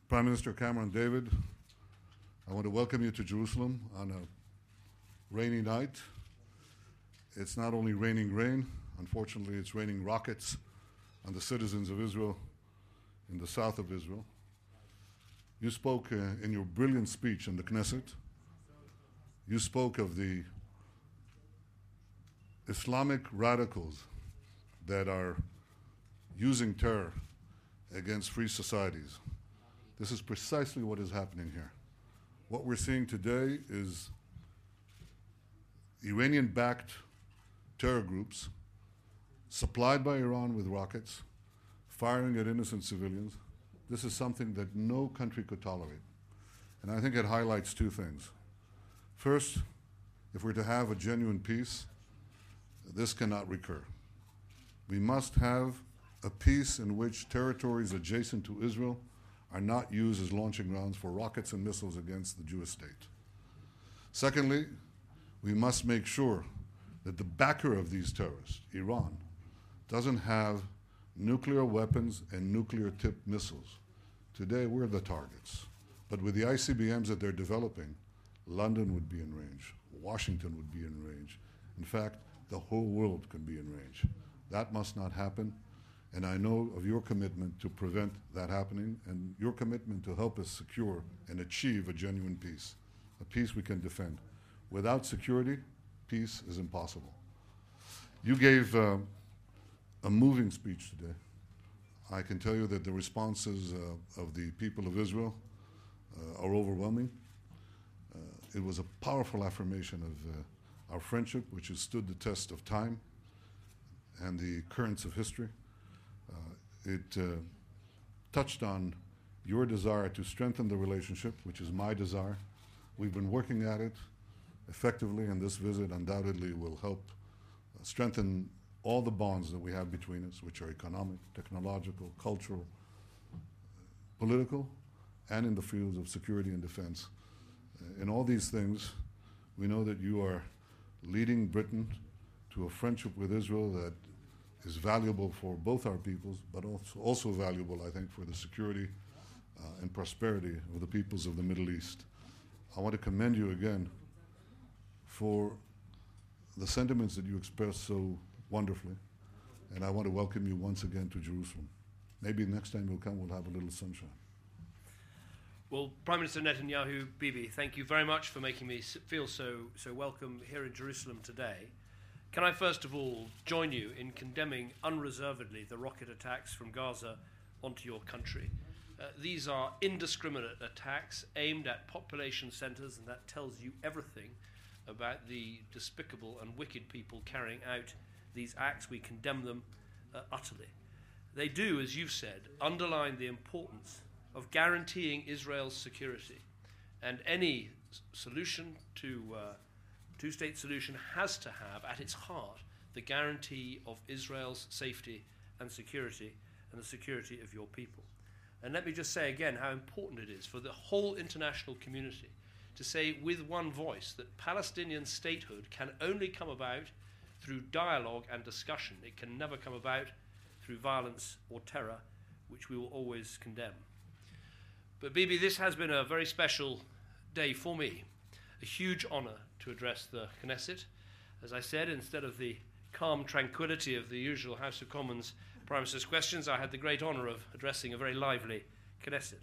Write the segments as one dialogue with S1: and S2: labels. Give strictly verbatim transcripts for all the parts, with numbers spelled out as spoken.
S1: Prime Minister Cameron David, I want to welcome you to Jerusalem on a rainy night. It's not only raining rain, unfortunately it's raining rockets on the citizens of Israel in the south of Israel. You spoke uh, in your brilliant speech in the Knesset, you spoke of the Islamic radicals that are using terror against free societies. This is precisely what is happening here. What we're seeing today is Iranian-backed terror groups supplied by Iran with rockets, firing at innocent civilians. This is something that no country could tolerate. And I think it highlights two things. First, if we're to have a genuine peace, this cannot recur. We must have a peace in which territories adjacent to Israel are not used as launching grounds for rockets and missiles against the Jewish state. Secondly, we must make sure that the backer of these terrorists, Iran, doesn't have nuclear weapons and nuclear-tipped missiles. Today, we're the targets. But with the I C B Ms that they're developing, London would be in range, Washington would be in range. In fact, the whole world can be in range. That must not happen, and I know of your commitment to prevent that happening and your commitment to help us secure and achieve a genuine peace, a peace we can defend. Without security, peace is impossible. You gave uh, a moving speech today. I can tell you that the responses uh, of the people of Israel uh, are overwhelming. Uh, it was a powerful affirmation of uh, our friendship, which has stood the test of time and the currents of history. Uh, it uh, touched on your desire to strengthen the relationship, which is my desire. We've been working at it effectively, and this visit undoubtedly will help uh, strengthen all the bonds that we have between us, which are economic, technological, cultural, political, and in the fields of security and defense. Uh, in all these things, we know that you are leading Britain to a friendship with Israel that is valuable for both our peoples, but also, also valuable, I think, for the security uh, and prosperity of the peoples of the Middle East. I want to commend you again for the sentiments that you expressed so wonderfully, and I want to welcome you once again to Jerusalem. Maybe next time you'll come, we'll have a little sunshine.
S2: Well, Prime Minister Netanyahu, Bibi, thank you very much for making me feel so, so welcome here in Jerusalem today. Can I first of all join you in condemning unreservedly the rocket attacks from Gaza onto your country? Uh, these are indiscriminate attacks aimed at population centers, and that tells you everything about the despicable and wicked people carrying out these acts. We condemn them uh, utterly. They do, as you've said, underline the importance of guaranteeing Israel's security. And any s- solution to uh, two-state solution has to have at its heart the guarantee of Israel's safety and security and the security of your people. And let me just say again how important it is for the whole international community to say with one voice that Palestinian statehood can only come about through dialogue and discussion. It can never come about through violence or terror, which we will always condemn. But Bibi, this has been a very special day for me, a huge honor to address the Knesset. As I said, instead of the calm tranquility of the usual House of Commons Prime Minister's questions, I had the great honor of addressing a very lively Knesset.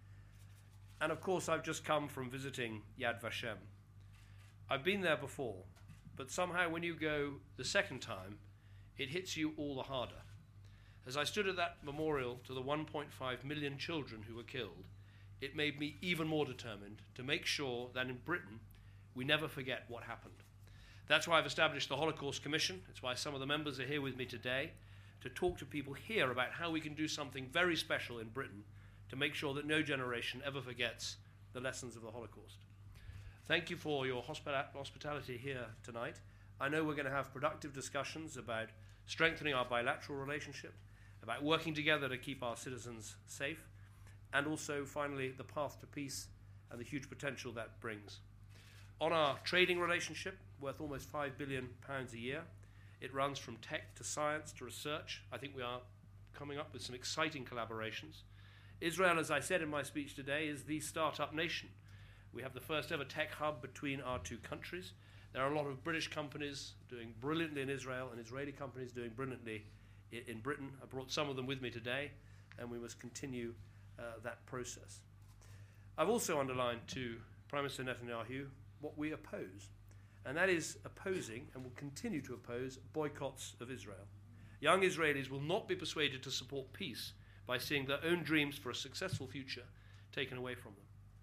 S2: And of course, I've just come from visiting Yad Vashem. I've been there before, but somehow when you go the second time, it hits you all the harder. As I stood at that memorial to the one point five million children who were killed, it made me even more determined to make sure that in Britain we never forget what happened. That's why I've established the Holocaust Commission. It's why some of the members are here with me today to talk to people here about how we can do something very special in Britain to make sure that no generation ever forgets the lessons of the Holocaust. Thank you for your hospita- hospitality here tonight. I know we're going to have productive discussions about strengthening our bilateral relationship, about working together to keep our citizens safe, and also, finally, the path to peace and the huge potential that brings. On our trading relationship, worth almost five billion pounds a year, it runs from tech to science to research. I think we are coming up with some exciting collaborations. Israel, as I said in my speech today, is the startup nation. We have the first ever tech hub between our two countries. There are a lot of British companies doing brilliantly in Israel and Israeli companies doing brilliantly in, in Britain. I brought some of them with me today, and we must continue uh, that process. I've also underlined to Prime Minister Netanyahu what we oppose, and that is opposing and will continue to oppose boycotts of Israel. Young Israelis will not be persuaded to support peace by seeing their own dreams for a successful future taken away from them.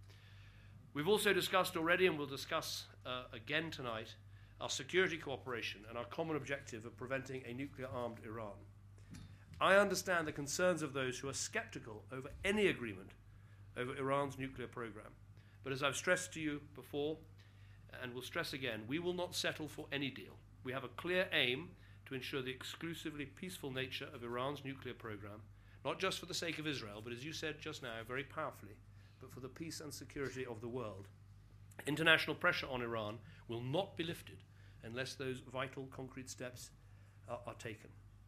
S2: We've also discussed already, and we'll discuss uh, again tonight, our security cooperation and our common objective of preventing a nuclear-armed Iran. I understand the concerns of those who are skeptical over any agreement over Iran's nuclear program. But as I've stressed to you before, and will stress again, we will not settle for any deal. We have a clear aim to ensure the exclusively peaceful nature of Iran's nuclear program, not just for the sake of Israel, but as you said just now, very powerfully, but for the peace and security of the world. International pressure on Iran will not be lifted unless those vital concrete steps are, are taken.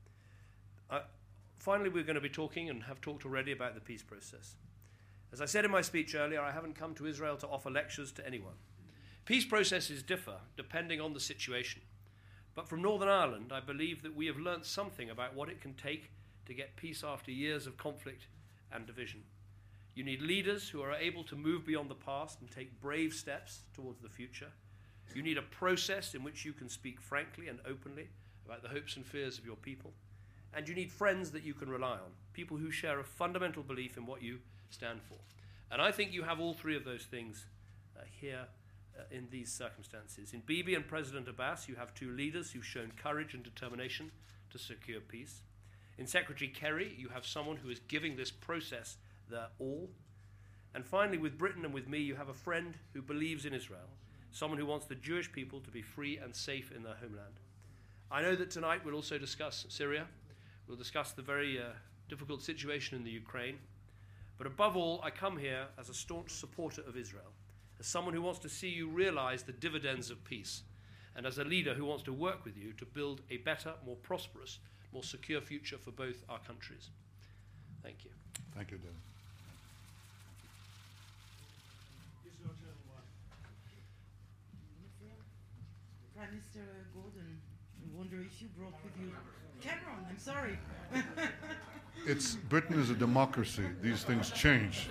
S2: Uh, finally, we're going to be talking, and have talked already, about the peace process. As I said in my speech earlier, I haven't come to Israel to offer lectures to anyone. Peace processes differ depending on the situation. But from Northern Ireland, I believe that we have learnt something about what it can take to get peace after years of conflict and division. You need leaders who are able to move beyond the past and take brave steps towards the future. You need a process in which you can speak frankly and openly about the hopes and fears of your people. And you need friends that you can rely on, people who share a fundamental belief in what you stand for. And I think you have all three of those things uh, here uh, in these circumstances. In Bibi and President Abbas, you have two leaders who've shown courage and determination to secure peace. In Secretary Kerry, you have someone who is giving this process their all. And finally, with Britain and with me, you have a friend who believes in Israel, someone who wants the Jewish people to be free and safe in their homeland. I know that tonight we'll also discuss Syria. We'll discuss the very uh, difficult situation in the Ukraine. But above all, I come here as a staunch supporter of Israel, as someone who wants to see you realize the dividends of peace, and as a leader who wants to work with you to build a better, more prosperous, more secure future for both our countries. Thank you.
S1: Thank you, David.
S3: Prime Minister Gordon, I wonder if you brought with you Cameron. I'm sorry.
S1: It's Britain is a democracy. These things change.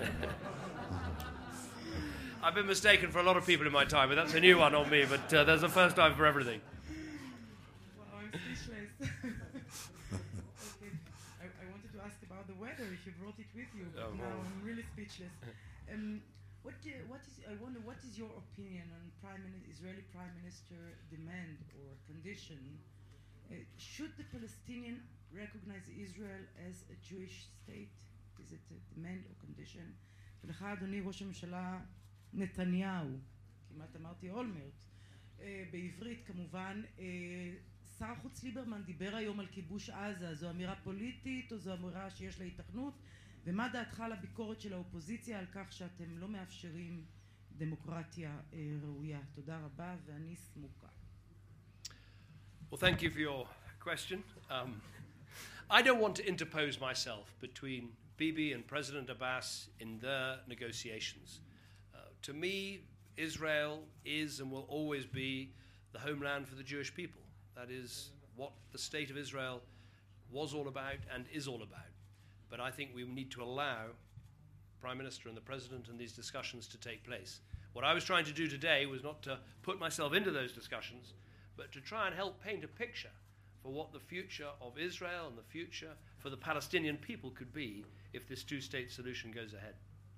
S2: I've been mistaken for a lot of people in my time, but that's a new one on me. But uh, there's a first time for everything.
S3: Well, I'm speechless. Okay. I, I wanted to ask about the weather, if you brought it with you. But
S2: Oh,
S3: now
S2: well.
S3: I'm really speechless. Um, what, do, what is? I wonder what is your opinion on Prime Minister, Israeli Prime Minister demand or condition? Uh, should the Palestinian recognize Israel as a Jewish state? Is it a demand or condition? ולך, אדוני ראש הממשלה נתניהו, כמעט אמרתי אולמרט, uh, בעברית כמובן, uh, שר החוץ ליברמן דיבר היום על כיבוש עזה, זו אמירה פוליטית או זו אמירה שיש לה התכנות? ומה דעתך על הביקורת של האופוזיציה על כך שאתם לא מאפשרים דמוקרטיה uh, ראויה? תודה רבה ואני סמוקה.
S2: Well, thank you for your question. Um, I don't want to interpose myself between Bibi and President Abbas in their negotiations. Uh, to me, Israel is and will always be the homeland for the Jewish people. That is what the state of Israel was all about and is all about. But I think we need to allow the Prime Minister and the President and these discussions to take place. What I was trying to do today was not to put myself into those discussions, but to try and help paint a picture for what the future of Israel and the future for the Palestinian people could be if this two-state solution goes ahead.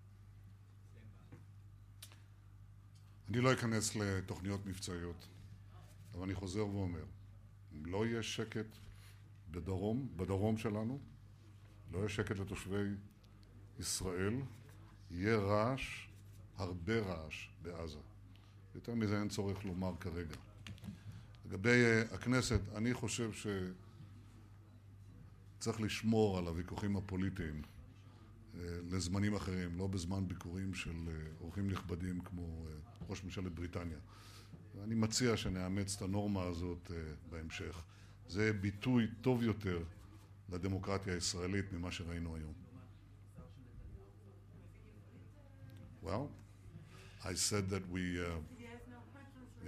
S1: אני לא אכנס לתוכניות מבצעיות, אבל אני חוזר ואומר, אם לא יהיה שקט בדרום, בדרום שלנו, לא יהיה שקט לתושבי ישראל, יהיה רעש, הרבה רעש בעזה. יותר מזה אין צורך לומר כרגע. לגבי הכנסת, אני חושב שצריך לשמור על הוויכוחים הפוליטיים לזמנים אחרים, לא בזמן ביקורים של אורחים נכבדים כמו ראש ממשלת בריטניה. אני מציע שנאמץ את הנורמה הזאת בהמשך. זה ביטוי טוב יותר לדמוקרטיה הישראלית ממה שראינו היום. Well, I said that we, uh, yeah,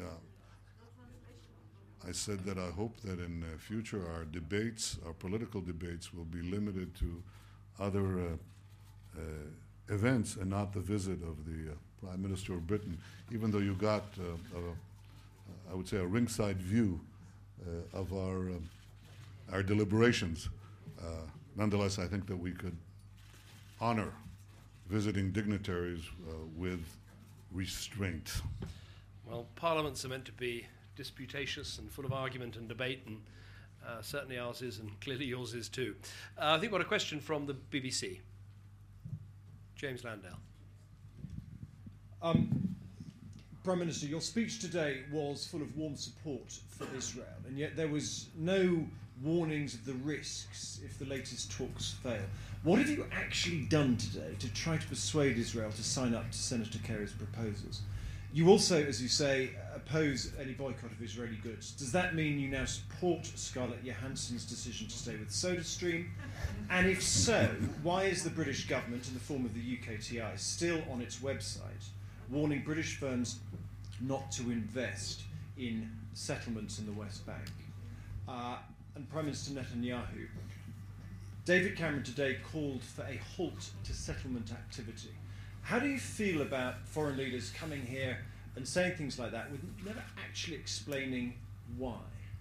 S1: I said that I hope that in the future our debates, our political debates, will be limited to other uh, uh, events and not the visit of the uh, Prime Minister of Britain, even though you got, uh, a, I would say, a ringside view uh, of our, um, our deliberations. Uh, nonetheless, I think that we could honor visiting dignitaries uh, with restraint.
S2: Well, parliaments are meant to be disputatious and full of argument and debate, and uh, certainly ours is, and clearly yours is too. Uh, I think we've got a question from the B B C. James Landale.
S4: Um, Prime Minister, your speech today was full of warm support for Israel, and yet there was no warnings of the risks if the latest talks fail. What have you actually done today to try to persuade Israel to sign up to Senator Kerry's proposals? You also, as you say, oppose any boycott of Israeli goods. Does that mean you now support Scarlett Johansson's decision to stay with SodaStream? And if so, why is the British government, in the form of the U K T I, still on its website warning British firms not to invest in settlements in the West Bank? Uh, and Prime Minister Netanyahu, David Cameron today called for a halt to settlement activity. How do you feel about foreign leaders coming here and saying things like that with never actually explaining why?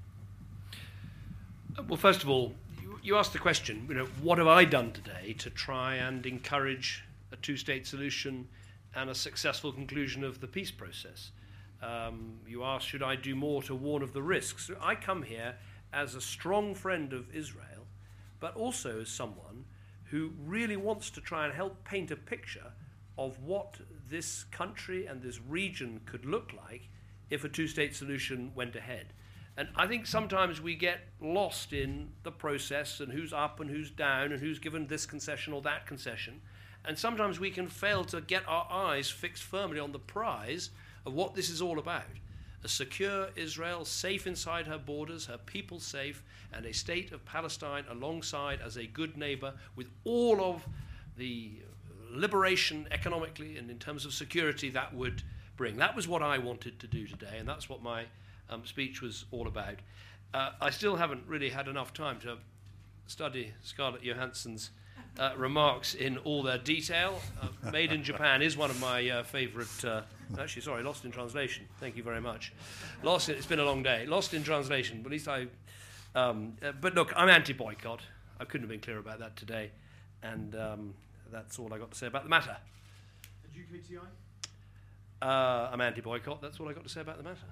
S2: Well, first of all, you, you asked the question, you know, what have I done today to try and encourage a two-state solution and a successful conclusion of the peace process? Um, you asked, should I do more to warn of the risks? I come here as a strong friend of Israel, but also as someone who really wants to try and help paint a picture of what this country and this region could look like if a two-state solution went ahead. And I think sometimes we get lost in the process and who's up and who's down and who's given this concession or that concession. And sometimes we can fail to get our eyes fixed firmly on the prize of what this is all about. A secure Israel, safe inside her borders, her people safe, and a state of Palestine alongside as a good neighbor with all of the liberation economically and in terms of security that would bring. That was what I wanted to do today, and that's what my um, speech was all about. Uh, I still haven't really had enough time to study Scarlett Johansson's uh, remarks in all their detail. Uh, Made in Japan is one of my uh, favourite... Uh, actually, sorry, Lost in Translation. Thank you very much. Lost. In, it's been a long day. Lost in Translation. But at least I... Um, uh, but look, I'm anti-boycott. I couldn't have been clearer about that today. And... Um, That's all I got to say about the matter.
S4: And U K T I?
S2: Uh, I'm anti-boycott. That's all I got to say about the matter.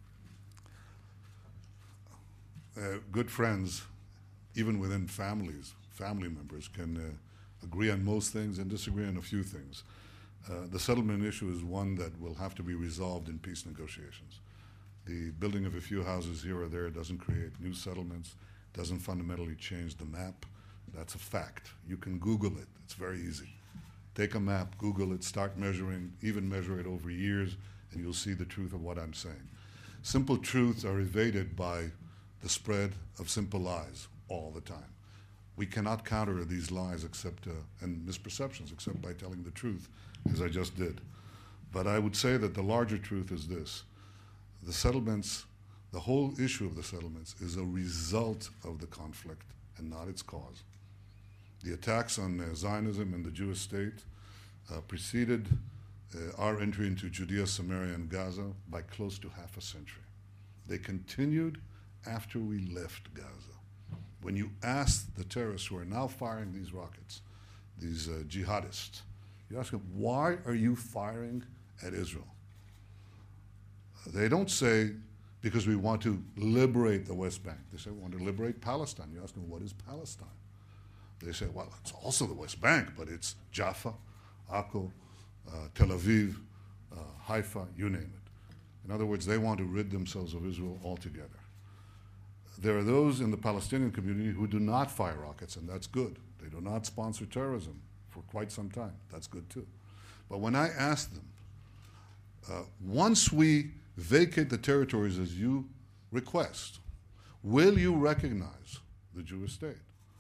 S1: Uh, good friends, even within families, family members can uh, agree on most things and disagree on a few things. Uh, the settlement issue is one that will have to be resolved in peace negotiations. The building of a few houses here or there doesn't create new settlements, doesn't fundamentally change the map. That's a fact. You can Google it. It's very easy. Take a map, Google it, start measuring, even measure it over years, and you'll see the truth of what I'm saying. Simple truths are evaded by the spread of simple lies all the time. We cannot counter these lies except, uh, and misperceptions except by telling the truth, as I just did. But I would say that the larger truth is this. The settlements, the whole issue of the settlements is a result of the conflict and not its cause. The attacks on uh, Zionism and the Jewish state uh, preceded uh, our entry into Judea, Samaria, and Gaza by close to half a century. They continued after we left Gaza. When you ask the terrorists who are now firing these rockets, these uh, jihadists, you ask them, why are you firing at Israel? They don't say, because we want to liberate the West Bank. They say, we want to liberate Palestine. You ask them, what is Palestine? They say, well, it's also the West Bank, but it's Jaffa, Akko, uh, Tel Aviv, uh, Haifa, you name it. In other words, they want to rid themselves of Israel altogether. There are those in the Palestinian community who do not fire rockets, and that's good. They do not sponsor terrorism for quite some time. That's good too. But when I ask them, uh, once we vacate the territories as you request, will you recognize the Jewish state?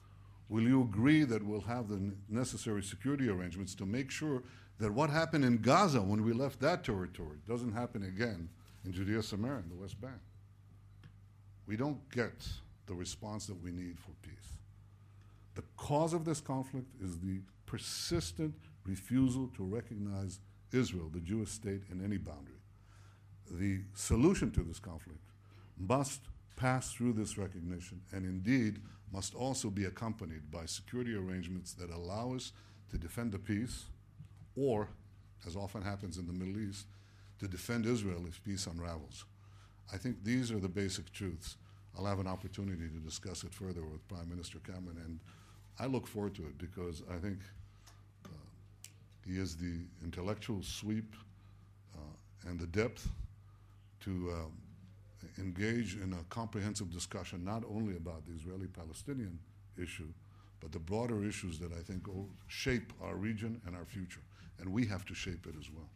S1: Will you agree that we'll have the necessary security arrangements to make sure that what happened in Gaza when we left that territory doesn't happen again in Judea, Samaria, and the West Bank? We don't get the response that we need for peace. The cause of this conflict is the persistent refusal to recognize Israel, the Jewish state, in any boundary. The solution to this conflict must pass through this recognition and indeed must also be accompanied by security arrangements that allow us to defend the peace or, as often happens in the Middle East, to defend Israel if peace unravels. I think these are the basic truths. I'll have an opportunity to discuss it further with Prime Minister Cameron, and I look forward to it because I think uh, he has the intellectual sweep uh, and the depth to uh, engage in a comprehensive discussion not only about the Israeli-Palestinian issue, but the broader issues that I think will shape our region and our future. And we have to shape it as well.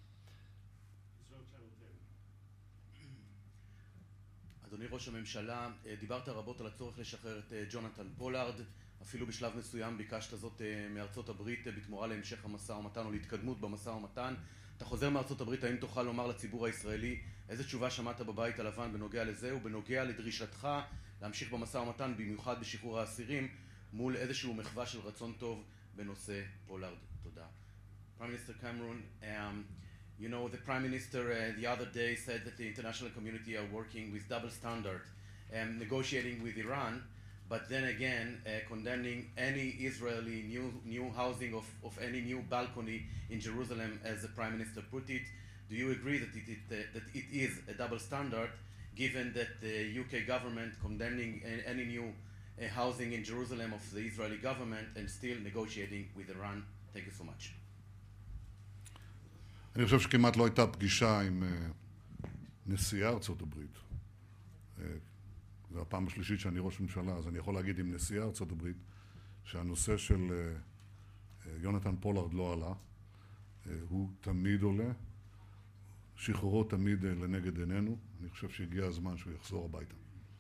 S5: אדוני ראש הממשלה, דיברת רבות על הצורך לשחרר את ג'ונתן פולארד, אפילו בשלב מסוים ביקשת זאת מארצות הברית בתמורה להמשך המשא ומתן או להתקדמות במשא ומתן. אתה חוזר מארצות הברית, האם תוכל לומר לציבור הישראלי איזה תשובה שמעת בבית הלבן בנוגע לזה ובנוגע לדרישתך להמשיך במשא ומתן, במיוחד בשחרור האסירים, מול איזשהו מחווה של רצון טוב בנושא פולארד? תודה. Prime Minister Cameron, um, you know, the Prime Minister uh, the other day said that the international community are working with double standard and negotiating with Iran, but then again uh, condemning any Israeli new new housing of, of any new balcony in Jerusalem, as the Prime Minister put it. Do you agree that it, it, uh, that it is a double standard, given that the U K government condemning a, any new uh, housing in Jerusalem of the Israeli government and still negotiating with Iran? Thank you so much.
S1: אני חושב שכמעט לא הייתה פגישה עם uh, נשיאי ארצות הברית. Uh, זו הפעם השלישית שאני ראש ממשלה, אז אני יכול להגיד עם נשיאי ארצות הברית שהנושא של uh, uh, יונתן פולארד לא עלה. Uh, הוא תמיד עולה. שחרורו תמיד uh, לנגד עינינו. אני חושב שהגיע הזמן שהוא יחזור הביתה.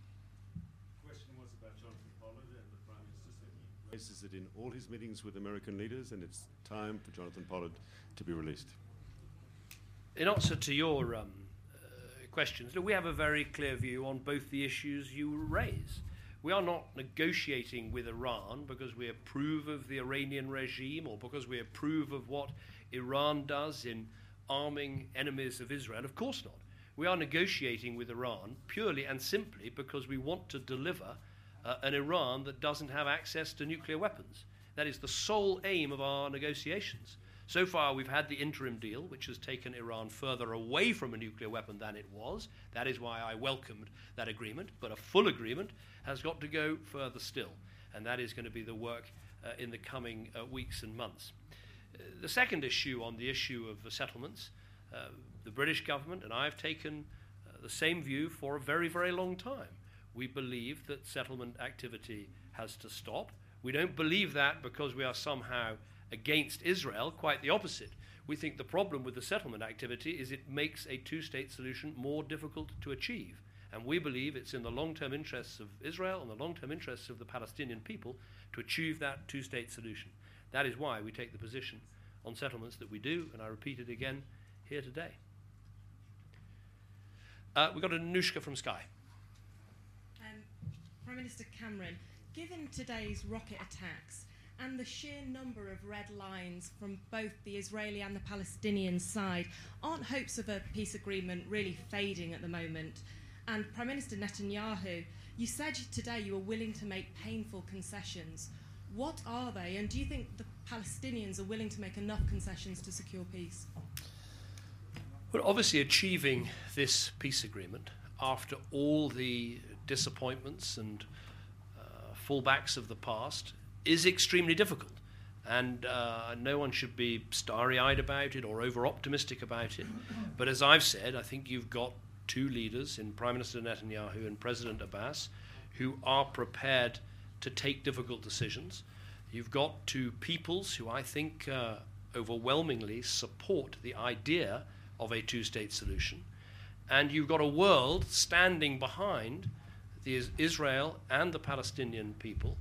S6: Is it in all his meetings with American leaders, and it's time for Jonathan Pollard to be released?
S2: In answer to your um, uh, questions, look, we have a very clear view on both the issues you raise. We are not negotiating with Iran because we approve of the Iranian regime or because we approve of what Iran does in arming enemies of Israel. Of course not. We are negotiating with Iran purely and simply because we want to deliver Uh, an Iran that doesn't have access to nuclear weapons. That is the sole aim of our negotiations. So far we've had the interim deal, which has taken Iran further away from a nuclear weapon than it was. That is why I welcomed that agreement. But a full agreement has got to go further still. And that is going to be the work uh, in the coming uh, weeks and months. Uh, the second issue on the issue of the settlements, uh, the British government and I have taken uh, the same view for a very, very long time. We believe that settlement activity has to stop. We don't believe that because we are somehow against Israel, quite the opposite. We think the problem with the settlement activity is it makes a two-state solution more difficult to achieve. And we believe it's in the long-term interests of Israel and the long-term interests of the Palestinian people to achieve that two-state solution. That is why we take the position on settlements that we do, and I repeat it again here today. Uh, we've got Anushka from Sky.
S7: Prime Minister Cameron, given today's rocket attacks and the sheer number of red lines from both the Israeli and the Palestinian side, aren't hopes of a peace agreement really fading at the moment? And Prime Minister Netanyahu, you said today you were willing to make painful concessions. What are they, and do you think the Palestinians are willing to make enough concessions to secure peace?
S2: Well, obviously achieving this peace agreement after all the disappointments and uh, fallbacks of the past is extremely difficult, and uh, no one should be starry-eyed about it or over-optimistic about it. But as I've said, I think you've got two leaders in Prime Minister Netanyahu and President Abbas who are prepared to take difficult decisions. You've got two peoples who I think uh, overwhelmingly support the idea of a two-state solution, and you've got a world standing behind the Israel and the Palestinian people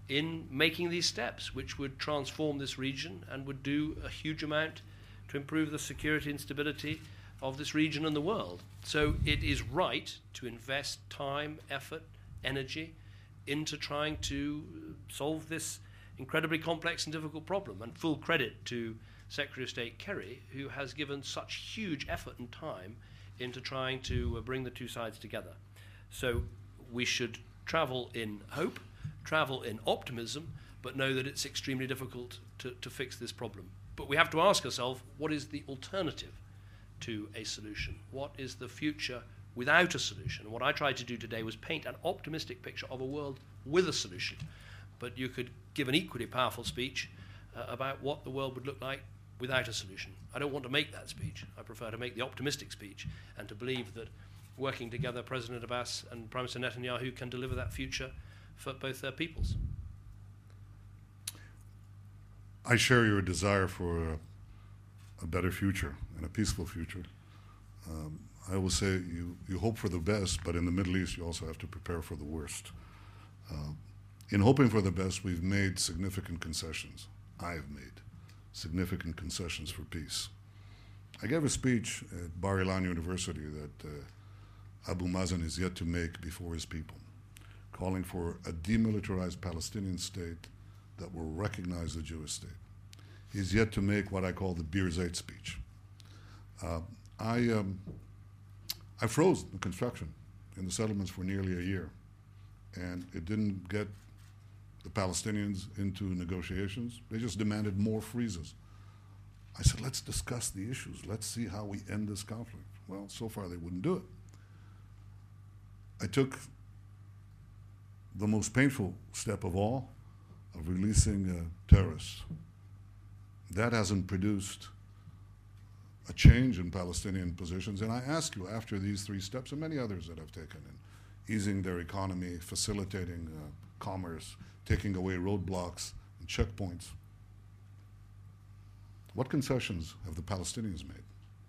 S2: in making these steps, which would transform this region and would do a huge amount to improve the security and stability of this region and the world. So it is right to invest time, effort, energy into trying to solve this incredibly complex and difficult problem. And full credit to Secretary of State Kerry, who has given such huge effort and time into trying to uh, bring the two sides together. So we should travel in hope, travel in optimism, but know that it's extremely difficult to, to fix this problem. But we have to ask ourselves, what is the alternative to a solution? What is the future without a solution? And what I tried to do today was paint an optimistic picture of a world with a solution. But you could give an equally powerful speech uh, about what the world would look like without a solution. I don't want to make that speech. I prefer to make the optimistic speech and to believe that working together, President Abbas and Prime Minister Netanyahu can deliver that future for both their peoples.
S1: I share your desire for a, a better future and a peaceful future. Um, I will say you, you hope for the best, but in the Middle East you also have to prepare for the worst. Uh, in hoping for the best, we've made significant concessions. I have made significant concessions for peace. I gave a speech at Bar Ilan University that uh, Abu Mazen is yet to make before his people, calling for a demilitarized Palestinian state that will recognize the Jewish state. He's yet to make what I call the Bir Zeit speech. Uh, I, um, I froze the construction in the settlements for nearly a year, and it didn't get the Palestinians into negotiations. They just demanded more freezes. I said, let's discuss the issues. Let's see how we end this conflict. Well, so far they wouldn't do it. I took the most painful step of all, of releasing uh, terrorists. That hasn't produced a change in Palestinian positions. And I ask you, after these three steps, and many others that I've taken, in easing their economy, facilitating uh, commerce, taking away roadblocks and checkpoints, what concessions have the Palestinians made?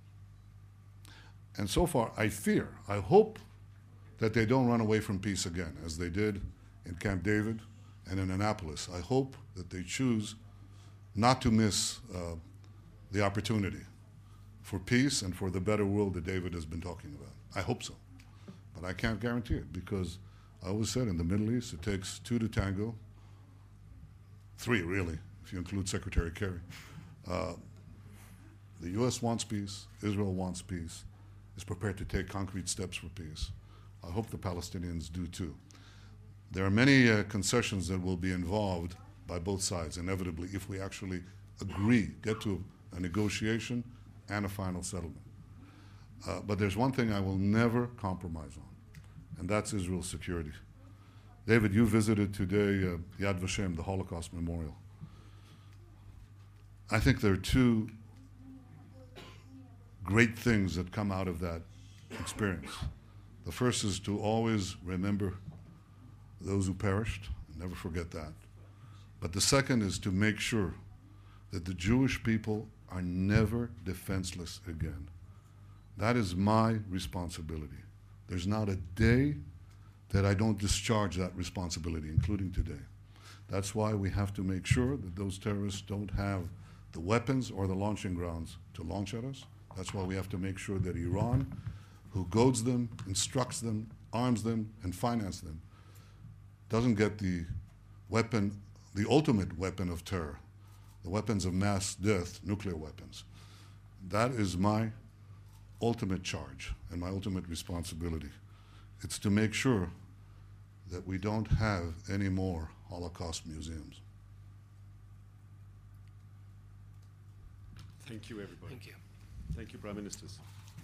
S1: And so far, I fear, I hope that they don't run away from peace again, as they did in Camp David and in Annapolis. I hope that they choose not to miss uh, the opportunity for peace and for the better world that David has been talking about. I hope so. But I can't guarantee it, because I always said in the Middle East, it takes two to tango, three really, if you include Secretary Kerry. Uh, the U S wants peace, Israel wants peace, is prepared to take concrete steps for peace. I hope the Palestinians do too. There are many uh, concessions that will be involved by both sides, inevitably, if we actually agree, get to a negotiation and a final settlement. Uh, but there's one thing I will never compromise on, and that's Israel's security. David, you visited today uh, Yad Vashem, the Holocaust Memorial. I think there are two great things that come out of that experience. The first is to always remember those who perished, never forget that. But the second is to make sure that the Jewish people are never defenseless again. That is my responsibility. There's not a day that I don't discharge that responsibility, including today. That's why we have to make sure that those terrorists don't have the weapons or the launching grounds to launch at us. That's why we have to make sure that Iran, who goads them, instructs them, arms them, and finances them, doesn't get the weapon, the ultimate weapon of terror, the weapons of mass death, nuclear weapons. That is my ultimate charge and my ultimate responsibility. It's to make sure that we don't have any more Holocaust museums.
S6: Thank you, everybody.
S2: Thank you.
S6: Thank you, Prime Ministers.